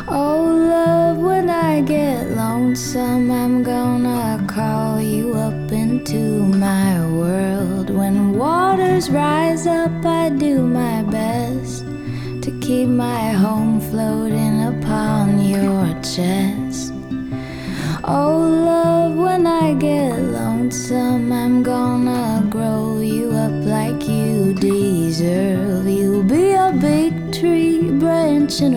Oh, love, when I get lonesome, I'm gonna call you up into my world. When waters rise up, I do my best to keep my home floating upon your chest. Oh, love, when I get lonesome, I'm gonna grow you up like you deserve. You'll be a big tree branching